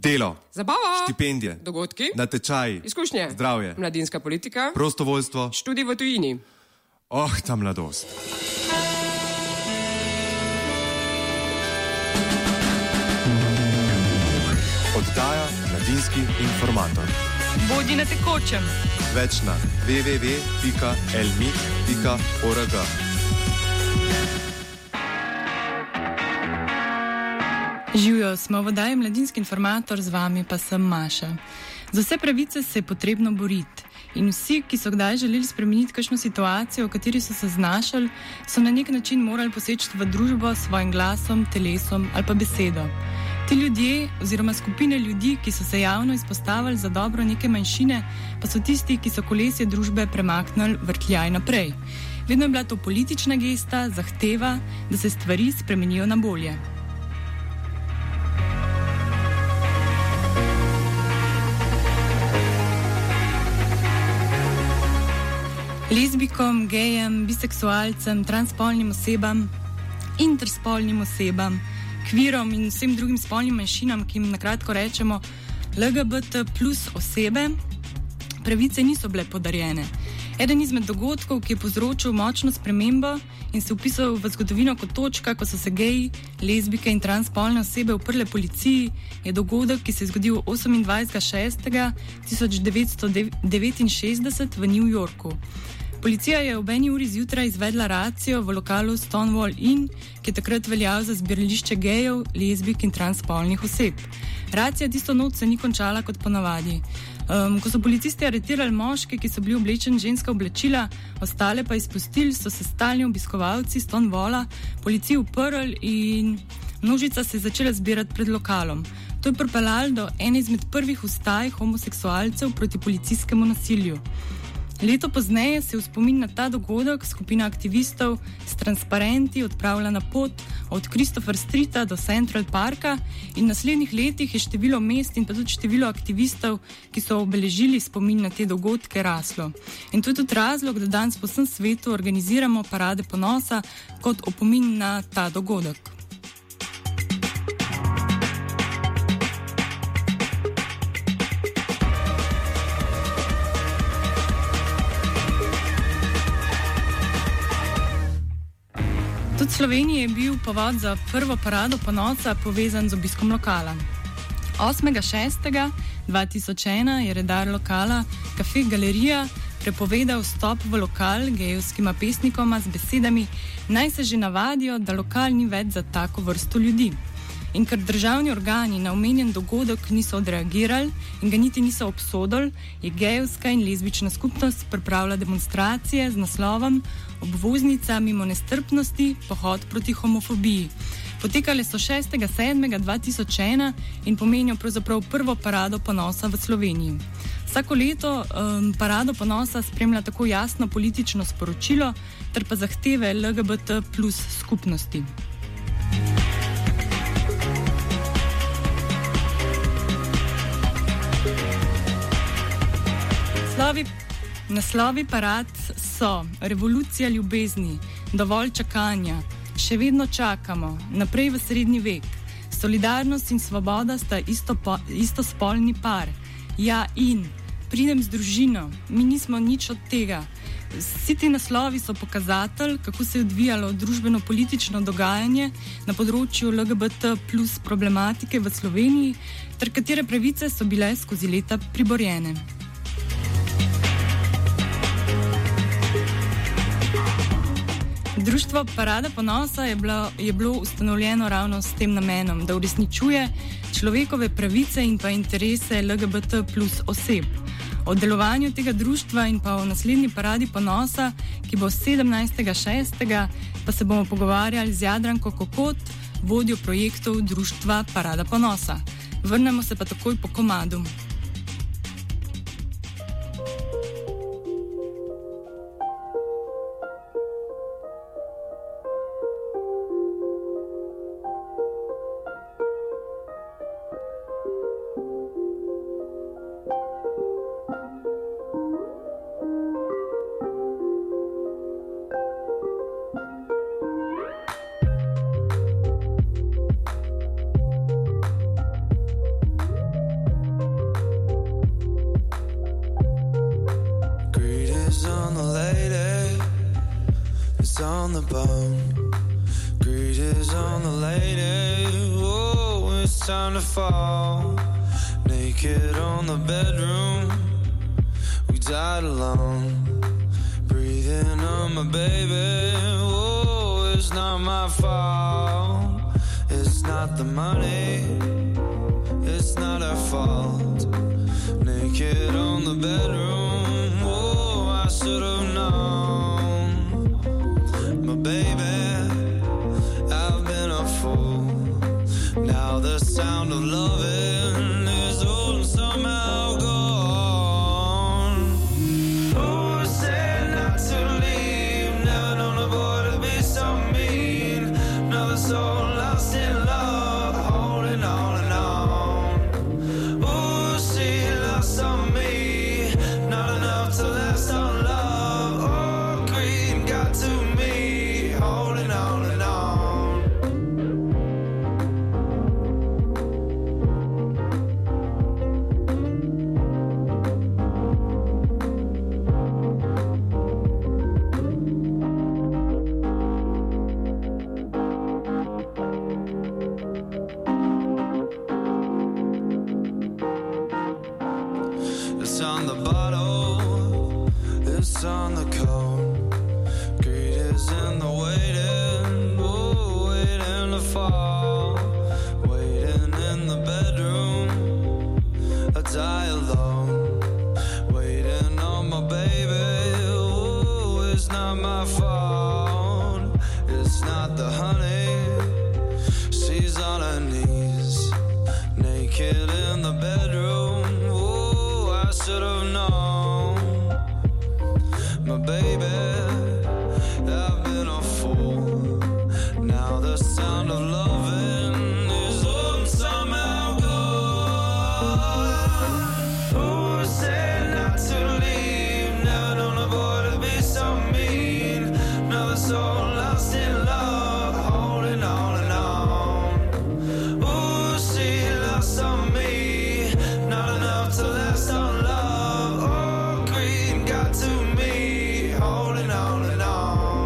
Delo, zabava, štipendije, dogodki, natečaji, izkušnje, zdravje, mladinska politika, prostovoljstvo, študij v tujini. Ta mladost. Oddaja Mladinski informator. Bodi na tekočem. Več na www.elmik.org. Živijo, smo v oddaji Mladinski informator, z vami pa sem Maša. Za vse pravice se je potrebno boriti. In vsi, ki so kdaj želeli spremeniti kakšno situacijo, v kateri so se znašali, so na nek način morali poseči v družbo s svojim glasom, telesom ali pa besedo. Ti ljudje oziroma skupine ljudi, ki so se javno izpostavili za dobro neke manjšine, pa so tisti, ki so kolesje družbe premaknili vrtljaj naprej. Vedno je bila to politična gesta, zahteva, da se stvari spremenijo na bolje. Lezbikom, gejem, biseksualcem, transspolnim osebam, interspolnim osebam, kvirom in vsem drugim spolnim manjšinam, ki jim nakratko rečemo LGBT plus osebe, pravice niso bile podarjene. Eden izmed dogodkov, ki je povzročil močno spremembo in se vpisal v zgodovino kot točka, ko so se geji, lezbike in transspolne osebe uprle policiji, je dogodek, ki se je zgodil 28.6.1969 v New Yorku. Policija je ob 1 uri zjutraj izvedla racijo v lokalu Stonewall Inn, ki je takrat veljal za zbirališče gejev, lezbik in transspolnih oseb. Racija tisto noč se ni končala kot ponavadi. Ko so policisti aretirali moške, ki so bili oblečeni ženska oblačila, ostale pa izpustili, so se stalni obiskovalci Stonewalla policiji uprli in množica se je začela zbirati pred lokalom. To je pripeljalo do ene izmed prvih vstaj homoseksualcev proti policijskemu nasilju. Leto pozneje se je v spomin na ta dogodek skupina aktivistov s transparenti odpravila na pot od Christopher Streeta do Central Parka in v naslednjih letih je število mest in pa tudi število aktivistov, ki so obeležili spomin na te dogodke, raslo. In to je tudi razlog, da danes po vsem svetu organiziramo parade ponosa kot opomin na ta dogodek. Tudi v Sloveniji je bil povod za prvo parado ponosa povezan z obiskom lokala. 8.6.2001 je redar lokala Cafe Galerija prepovedal vstop v lokal gejevskima pesnikoma z besedami: naj se že navadijo, da lokal ni več za tako vrsto ljudi. In ker državni organi na omenjen dogodek niso odreagirali in ga niti niso obsodili, je gejevska in lezbična skupnost pripravila demonstracije z naslovom Obvoznica mimo nestrpnosti, pohod proti homofobiji. Potekale so 6.7.2001 in pomenijo pravzaprav prvo parado ponosa v Sloveniji. Vsako leto parado ponosa spremlja tako jasno politično sporočilo ter pa zahteve LGBT plus skupnosti. Naslovi parad so Revolucija ljubezni, Dovolj čakanja, Še vedno čakamo, Naprej v srednji vek, Solidarnost in svoboda sta istospolni par, Ja in, Pridem z družino, Mi nismo nič od tega. Vsi ti naslovi so pokazatelj, kako se je odvijalo družbeno-politično dogajanje na področju LGBT plus problematike v Sloveniji, ter katere pravice so bile skozi leta priborjene. Društvo Parada ponosa je bilo ustanovljeno ravno s tem namenom, da uresničuje človekove pravice in pa interese LGBT plus oseb. O delovanju tega društva in pa o naslednji paradi ponosa, ki bo 17.6., pa se bomo pogovarjali z Jadranko Kokot, vodjo projektov društva Parada ponosa. Vrnemo se pa takoj po komadu. on the bone, greed is on the lady. Oh, it's time to fall. Naked on the bedroom, we died alone. Breathing on my baby. Oh, it's not my fault. It's not the money, it's not our fault. Naked on the bedroom, oh, I should have known. My baby, I've been a fool. Now the sound of loving is old and somehow gone. Oh, said not to leave, never known a boy to be so mean. Another soul lost in love, holding on and on. Oh, she lost on me, not enough to last on love. Oh, greed got to me, holding on and on. It's on the bottle, it's on the cone. Greed is in the waiting, oh, waiting to fall. Waiting in the bedroom, I die alone. Waiting on my baby, oh, it's not my fault. It's not the honey, she's on her knees. Naked in the bedroom, oh, I should have known. My baby, I've been a fool. Now the sound of loving is old and somehow gone. Oh, said not to leave, never known a boy to be so mean. Another soul lost in love, holding on and on. Oh, she lost on me, not enough to last on love. Oh, greed got to me, holding on and on.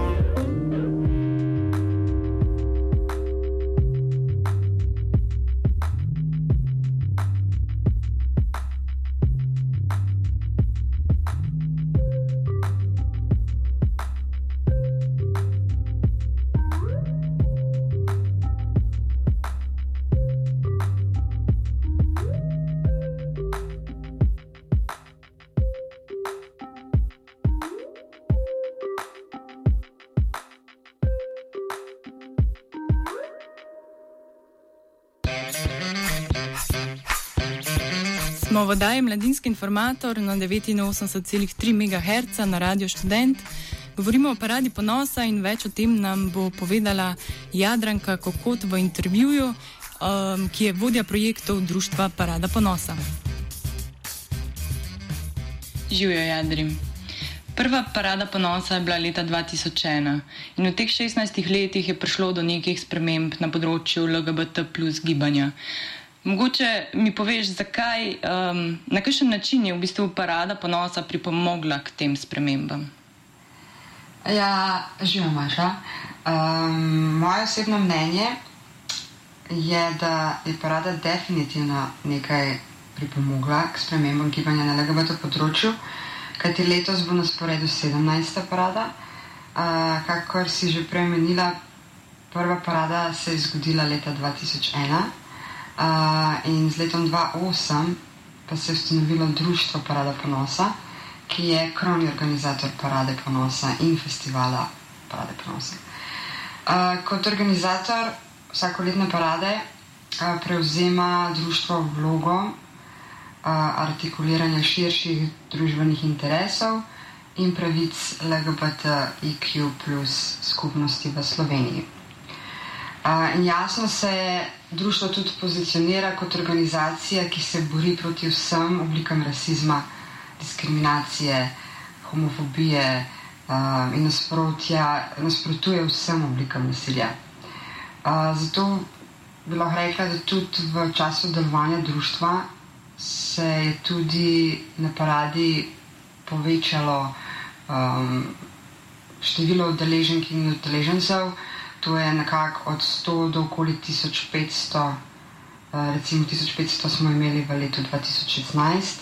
Smo v oddaji Mladinski informator na 89,3 MHz na Radio Študent. Govorimo o paradi ponosa in več o tem nam bo povedala Jadranka Kokot v intervjuju, ki je vodja projektov Društva Parada ponosa. Živijo, Jadrim. Prva parada ponosa je bila leta 2001 in v teh 16 letih je prišlo do nekih sprememb na področju LGBT+ gibanja. Mogoče mi poveš, zakaj, na kakšen način je v bistvu parada ponosa pripomogla k tem spremembam? Ja, živijo, Maša. Moje osebno mnenje je, da je parada definitivno nekaj pripomogla k spremembam gibanja na LGBT področju, kajti letos bo na sporedu 17. parada. Kakor si že prej omenila, prva parada se je zgodila leta 2001. In z letom 2008 pa se je ustanovilo Društvo Parada ponosa, ki je krovni organizator Parade ponosa in festivala Parade ponosa. Kot organizator vsakoletne parade prevzema društvo vlogo artikuliranja širših družbenih interesov in pravic LGBTIQ+ skupnosti v Sloveniji. In jasno se društvo tudi pozicionira kot organizacija, ki se bori proti vsem oblikam rasizma, diskriminacije, homofobije in nasprotuje vsem oblikam nasilja. Zato bi lahko rekla, da tudi v času delovanja društva se je tudi na paradi povečalo število udeleženk in udeležencev, to je nekako od 100 do okoli 1500, recimo 1500 smo imeli v letu 2016.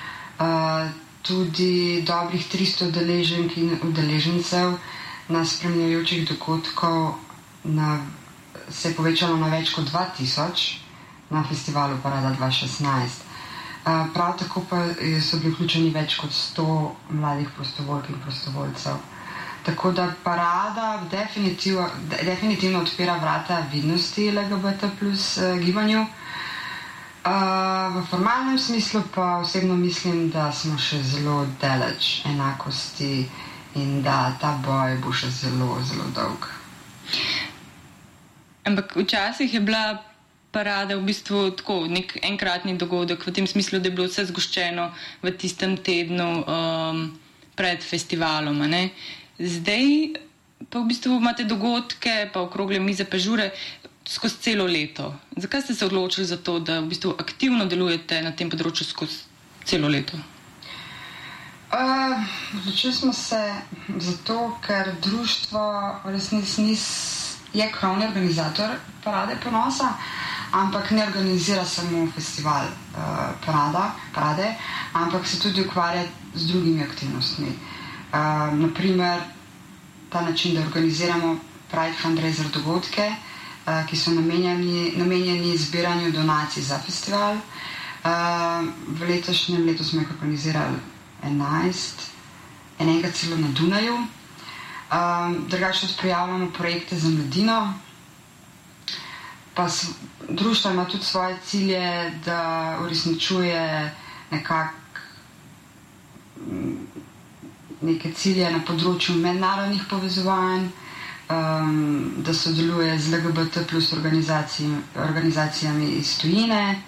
Tudi dobrih 300 udeleženk in udeležencev na spremljajočih dogodkov se je povečalo na več kot 2000 na festivalu Parada 2016. Prav tako pa so bili vključeni več kot 100 mladih prostovoljk in prostovoljcev. Tako da Parada definitivno odpira vrata vidnosti LGBT plus gibanju. V formalnem smislu pa osebno mislim, da smo še zelo daleč enakosti in da ta boj bo še zelo, zelo dolg. Ampak včasih je bila Parada v bistvu tako nek enkratni dogodek, v tem smislu, da je bilo vse zgoščeno v tistem tednu pred festivalom. Ne? Zdaj pa v bistvu imate dogodke, pa okrogle mize, pa žure skozi celo leto. Zakaj ste se odločili za to, da v bistvu aktivno delujete na tem področju skozi celo leto? Odločili smo se zato, ker društvo resnici je krovni organizator Parade ponosa, ampak ne organizira samo festival Parade, ampak se tudi ukvarja z drugimi aktivnostmi. Naprimer, ta način, da organiziramo Pride fundraiser dogodke, ki so namenjeni zbiranju donacij za festival. V letošnjem letu smo jih organizirali 11, enega celo na Dunaju. Drugače prijavljamo projekte za mladino. Pa društvo ima tudi svoje cilje, da uresničuje neke cilje na področju mednarodnih povezovanj, da sodeluje z LGBT plus organizacijami iz tujine,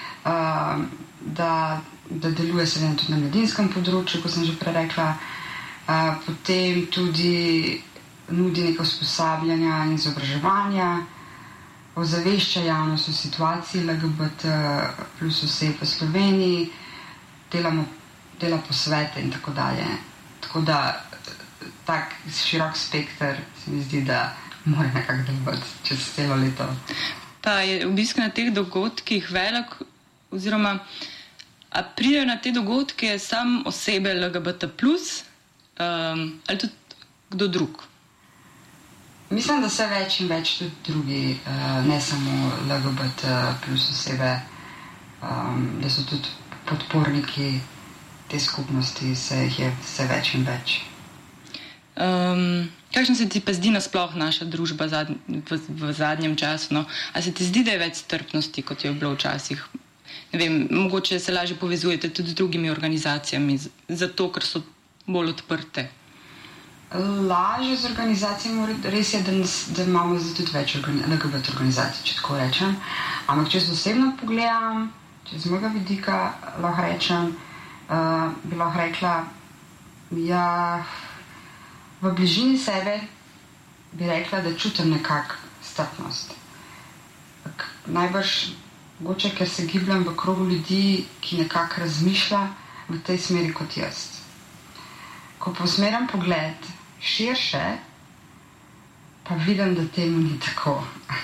da deluje seveda tudi na mladinskem področju, kot sem že prej rekla. Potem tudi nudi neka usposabljanja in izobraževanja, ozavešča javnost o situaciji LGBT plus oseb v Sloveniji, dela posvete in tako dalje. Tako da tak širok spekter se mi zdi, da mora nekako delovati čez celo leto. Pa je obisk na teh dogodkih velik, oziroma a pridejo na te dogodke samo osebe LGBT plus ali tudi kdo drug? Mislim, da se več in več tudi drugi, ne samo LGBT plus osebe, da so tudi podporniki te skupnosti, se jih je vse več in več. Kakšna se ti pa zdi nasploh naša družba v zadnjem času? No? A se ti zdi, da je več strpnosti, kot je bilo včasih? Ne vem, mogoče se lažje povezujete tudi z drugimi organizacijami, zato ker so bolj odprte. Lažje z organizacijami, res je, da imamo zdaj tudi več LGBT organizacij, če tako rečem. Ampak če se osebno pogledam, če z mojega vidika lahko rečem, bi lahko rekla, ja, v bližini sebe bi rekla, da čutim nekak strpnost. Najbrž, mogoče, ker se gibljem v krogu ljudi, ki nekako razmišlja v tej smeri kot jaz. Ko posmeram pogled širše, pa vidim, da temu ni tako.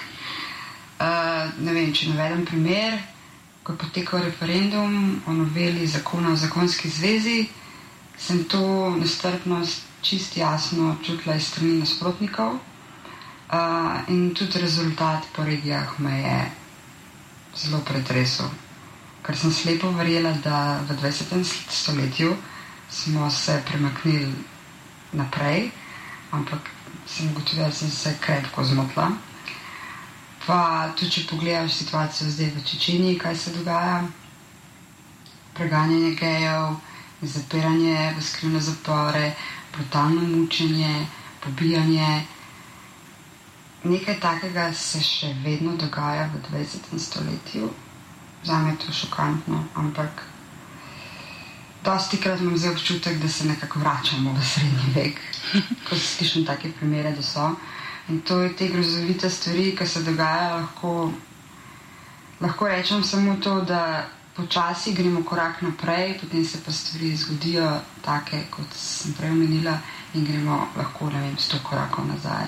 Ne vem, če navedem primer, ko je potekal referendum o noveli zakona o zakonski zvezi, sem to nestrpnost čisto jasno čutila iz strani nasprotnikov in tudi rezultat po regijah me je zelo pretresel. Ker sem slepo verjela, da v 20. stoletju smo se premaknili naprej, ampak sem ugotovila, da sem se krepko zmotila. Pa tudi, če pogledaš situacijo zdaj v Čečeniji, kaj se dogaja, preganjanje gejev, zapiranje v skrivne zapore, brutalno mučenje, pobijanje. Nekaj takega se še vedno dogaja v 20. stoletju. Zame je to šokantno, ampak dostikrat imam zdaj občutek, da se nekako vračamo v srednji vek, ko se slišim take primere, da so. In to je te grozovite stvari, ki se dogajajo, lahko rečem samo to, da počasi gremo korak naprej, potem se pa stvari zgodijo take, kot sem prej omenila, in gremo lahko, 100 korakov nazaj.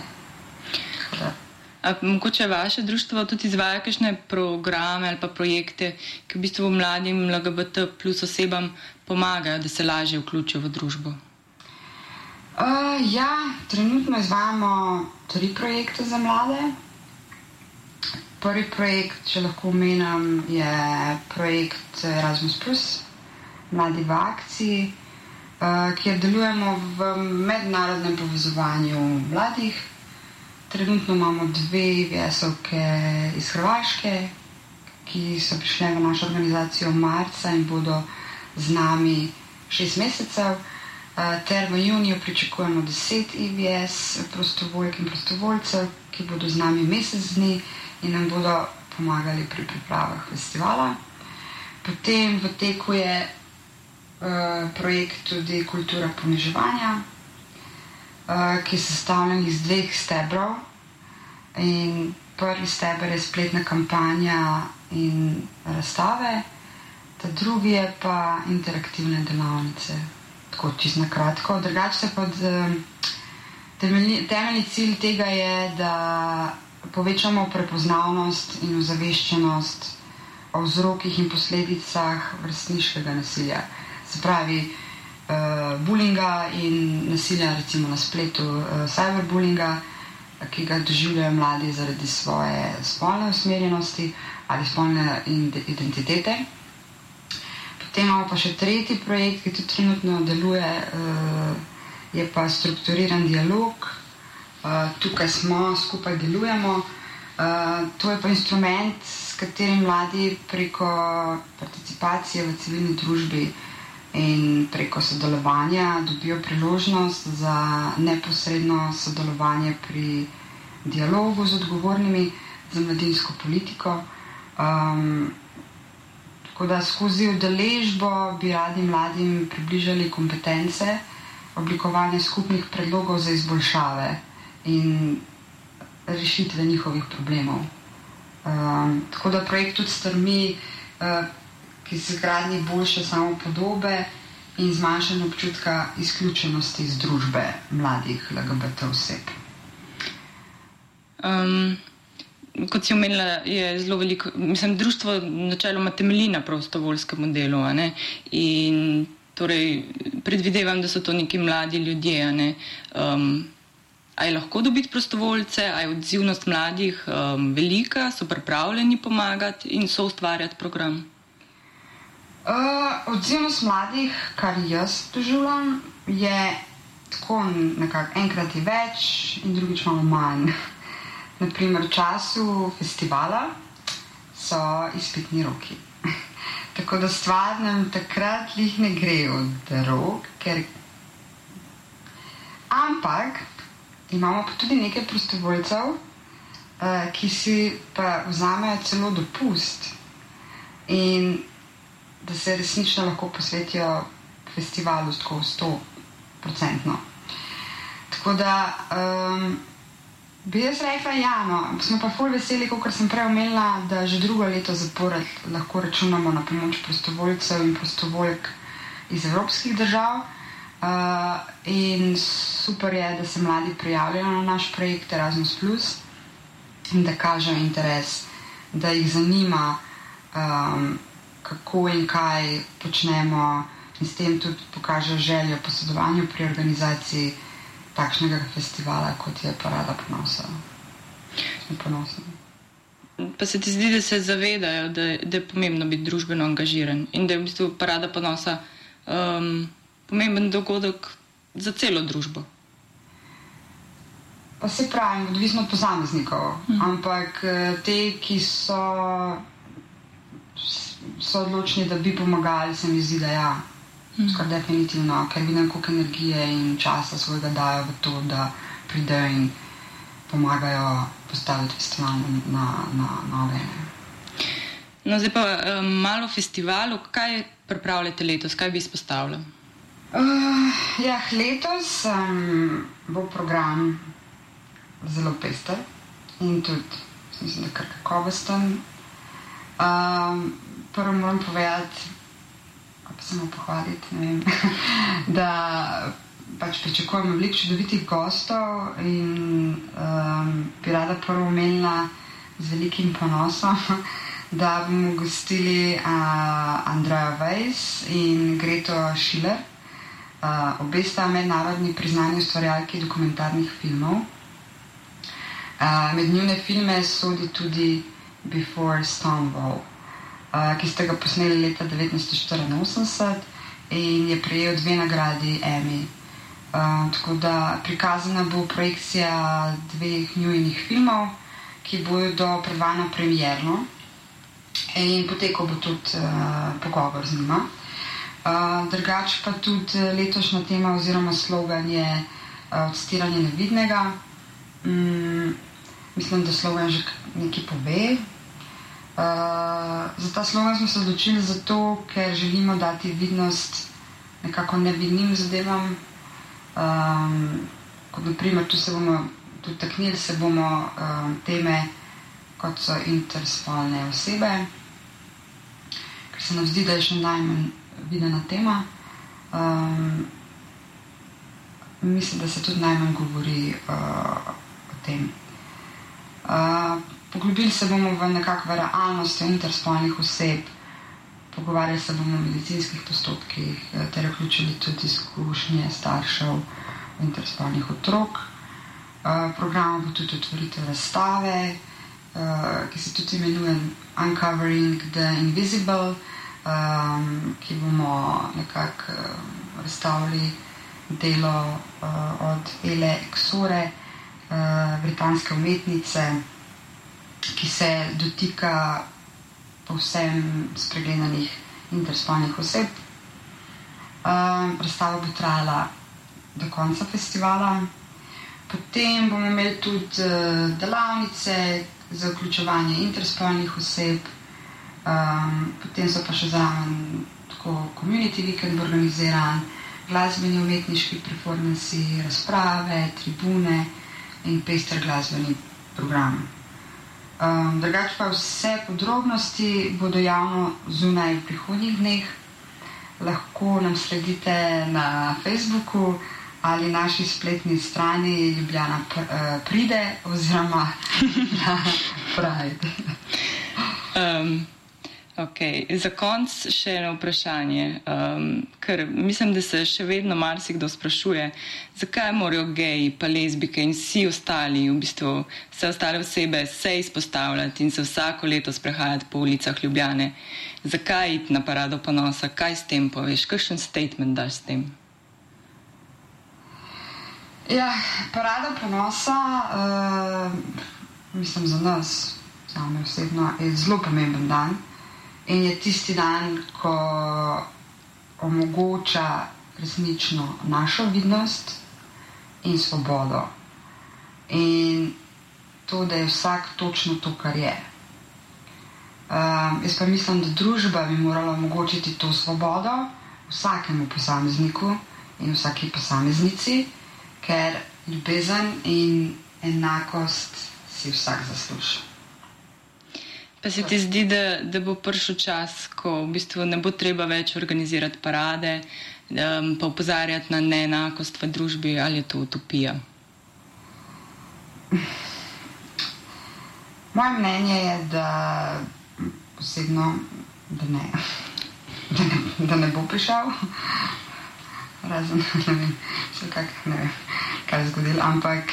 A mogoče vaše društvo tudi izvaja kakšne programe ali pa projekte, ki v bistvu mladim LGBT plus osebam pomagajo, da se lažje vključijo v družbo? Ja, trenutno izvajamo 3 projekte za mlade. Prvi projekt, če lahko omenim, je projekt Erasmus+, Mladi v akciji, kjer delujemo v mednarodnem povezovanju mladih. Trenutno imamo 2 VS-ovke iz Hrvaške, ki so prišle v našo organizacijo marca in bodo z nami 6 mesecev, ter v juniju pričakujemo 10 IVS prostovoljk in prostovoljcev, ki bodo z nami mesec dni in nam bodo pomagali pri pripravah festivala. Potem v teku je projekt tudi Kultura poniževanja, ki je sestavljen iz 2 stebrov. In prvi steber je spletna kampanja in razstave, ta drugi je pa interaktivne delavnice. Tako čisto na kratko. Drugače se pa temeljni cilj tega je, da povečamo prepoznavnost in ozaveščenost o vzrokih in posledicah vrstniškega nasilja. Se pravi, bulinga in nasilja recimo na spletu, cyberbullinga, ki ga doživljajo mladi zaradi svoje spolne usmerjenosti ali spolne identitete. Potem imamo pa še tretji projekt, ki tudi trenutno deluje, je pa strukturiran dialog. Tukaj smo, skupaj delujemo. To je pa instrument, s katerim mladi preko participacije v civilni družbi in preko sodelovanja dobijo priložnost za neposredno sodelovanje pri dialogu z odgovornimi za mladinsko politiko. Tako da skozi udeležbo bi radi mladim približali kompetence, oblikovanje skupnih predlogov za izboljšave in rešitve njihovih problemov. Tako da projekt tudi strmi k izgradnji boljše samopodobe in zmanjšanje občutka izključenosti iz družbe mladih LGBT oseb. Kot si omenila, je zelo veliko, društvo načeloma temelji na prostovoljskem delu, in torej predvidevam, da so to neki mladi ljudje, A je lahko dobiti prostovoljce, a je odzivnost mladih velika, so pripravljeni pomagati in so ustvarjati program? Odzivnost mladih, kar jaz doživljam, je tako nekako enkrat je več in drugič malo manj. Naprimer, v času festivala so izpitni roki. Tako da stvar nam takrat lih ne gre od rok, ampak imamo pa tudi nekaj prostovoljcev, ki si pa vzamejo celo dopust in da se resnično lahko posvetijo festivalu tako 100%. Tako da bi jaz rekla, smo pa ful veseli, kot sem prej omenila, da že drugo leto zapored lahko računamo na pomoč prostovoljcev in prostovoljk iz evropskih držav. In super je, da se mladi prijavljajo na naš projekt Erasmus+, in da kažejo interes, da jih zanima, kako in kaj počnemo, in s tem tudi pokažejo željo po sodelovanju pri organizaciji takšnega festivala, kot je Parada ponosa. Smo ponosni. Pa se ti zdi, da se zavedajo, da je pomembno biti družbeno angažiran in da je v bistvu Parada ponosa pomemben dogodek za celo družbo? Pa se pravim, odvisno od posameznikov, ampak te, ki so odločni, da bi pomagali, se mi zdi, da skor definitivno, ker vidim, koliko energije in časa svojega dajo v to, da pridejo in pomagajo postaviti festival na noge. No, zdaj pa malo o festivalu. Kaj pripravljate letos? Kaj bi izpostavili? Letos bo program zelo pester in tudi, mislim, da kar kakovosten. prvo moram povedati, pa samo pohvaliti, ne vem, da pač pričakujemo veliko čudovitih gostov in bi rada prvo omenila z velikim ponosom, da bomo gostili Andreja Weiss in Greto Schiller. Obe sta mednarodni priznani ustvarjalki dokumentarnih filmov. Med njune filme sodi tudi Before Stonewall, ki ste ga posneli leta 1984 in je prejel 2 nagradi Emmy. Tako da prikazana bo projekcija 2 njunih filmov, ki bodo predvajana premierno in potekal bo tudi pogovor z njima. Drugače pa tudi letošnja tema oziroma slogan je odstiranje nevidnega. Mislim, da slogan že nekaj pove. Za ta slogan smo se odločili zato, ker želimo dati vidnost nekako nevidnim zadevam. Kot naprimer, tu se bomo dotaknili teme, kot so interspolne osebe, ker se nam zdi, da je še najmanj videna tema. Mislim, da se tudi najmanj govori o tem. Poglobili se bomo v nekako v realnost interspolnih oseb, pogovarjali se bomo o medicinskih postopkih, ter vključili tudi izkušnje staršev interspolnih otrok. Program bo tudi otvoritev razstave, ki se tudi imenuje Uncovering the Invisible, ki bomo nekako razstavili delo od Ele Exore, britanske umetnice, ki se dotika povsem spregledanih interspolnih oseb. Razstava bo trajala do konca festivala. Potem bomo imeli tudi delavnice za vključevanje interspolnih oseb. Potem so pa še zraven tako community weekend organiziran, glasbeni umetniški performansi, razprave, tribune in pester glasbeni program. Drugače pa vse podrobnosti bodo javno zunaj v prihodnjih dneh. Lahko nam sledite na Facebooku ali naši spletni strani Ljubljana pride oziroma na Pride. Za konec še eno vprašanje, ker mislim, da se še vedno marsikdo sprašuje, zakaj morajo geji, pa lezbike in vsi ostali, v bistvu vse ostale osebe se izpostavljati in se vsako leto sprehajati po ulicah Ljubljane. Zakaj iti na parado ponosa? Kaj s tem poveš? Kakšen statement daš s tem? Ja, parada ponosa, mislim za nas, zame osebno, je zelo pomemben dan. In je tisti dan, ko omogoča resnično našo vidnost in svobodo. In to, da je vsak točno to, kar je. Jaz pa mislim, da družba bi morala omogočiti to svobodo vsakemu posamezniku in vsaki posameznici, ker ljubezen in enakost si vsak zasluži. Pa se ti zdi, da bo prišel čas, ko v bistvu ne bo treba več organizirati parade, pa opozarjati na neenakost v družbi, ali je to utopija? Moje mnenje je, da osebno, da ne. Da ne bo prišel. Razen, ne vem, ne vem, kaj je zgodilo, ampak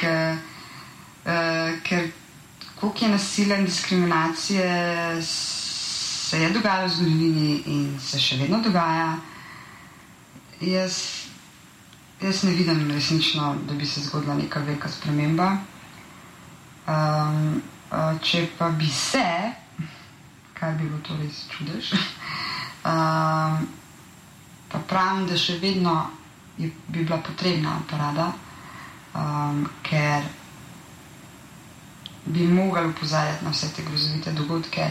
ker koliko je nasilja in diskriminacije se je dogajalo v zgodovini in se še vedno dogaja, jaz ne vidim resnično, da bi se zgodila neka velika sprememba. Če pa bi se, kar bi bilo to res čudež, pa pravim, da še vedno bi bila potrebna parada, ker bi mogli opozarjati na vse te grozovite dogodke,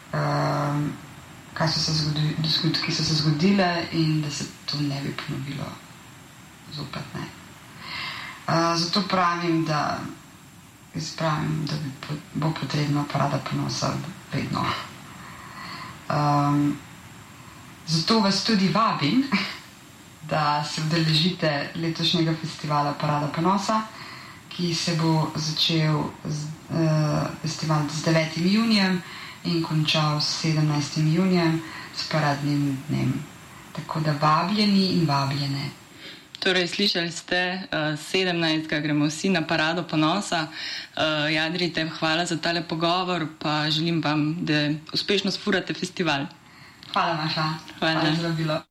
ki so se zgodile in da se to ne bi ponovilo zopet. Ne. Zato pravim, da bo potrebna parada ponosa vedno. Zato vas tudi vabim, da se udeležite letošnjega festivala Parada ponosa, ki se bo začel festival z 9. junijem in končal s 17. junijem s paradnim dnem. Tako da vabljeni in vabljene. Torej, slišali ste, 17. gremo vsi na Parado ponosa. Jadrite, hvala za tale pogovor, pa želim vam, da uspešno sfurate festival. Hvala, Maša. Hvala za vabilo.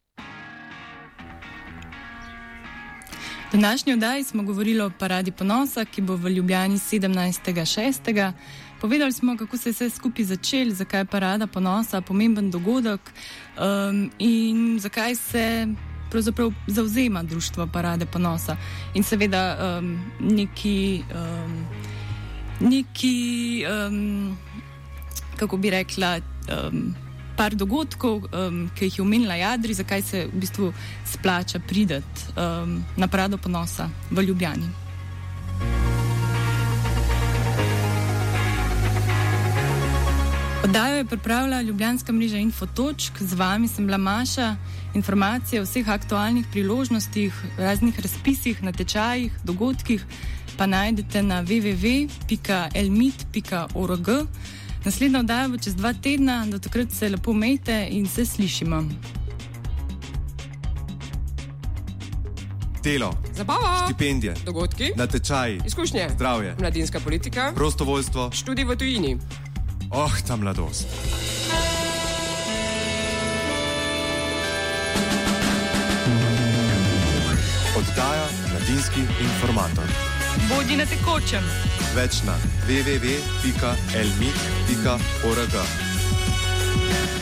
V današnji oddaji smo govorili o Paradi ponosa, ki bo v Ljubljani 17.6. Povedali smo, kako se je vse skupaj začelo, zakaj je Parada ponosa pomemben dogodek in zakaj se pravzaprav zavzema društvo Parade ponosa. In seveda kako bi rekla, par dogodkov, ki jih je omenila Jadri, zakaj se v bistvu splača prideti na Parado ponosa v Ljubljani. Oddajo je pripravila ljubljanska mreža Infotočk, z vami sem bila Maša. Informacije o vseh aktualnih priložnostih, raznih razpisih, natečajih, dogodkih pa najdete na www.elmit.org. Naslednja oddaja bo čez 2 tedna, do takrat se lepo imejte in se slišimo. Delo, zabava, štipendije, dogodki, natečaji, izkušnje, zdravje, mladinska politika, prostovoljstvo, študij v tujini. Ta mladost. Oddaja Mladinski informator. Bodi na tekočem. Več na www.elmit.org.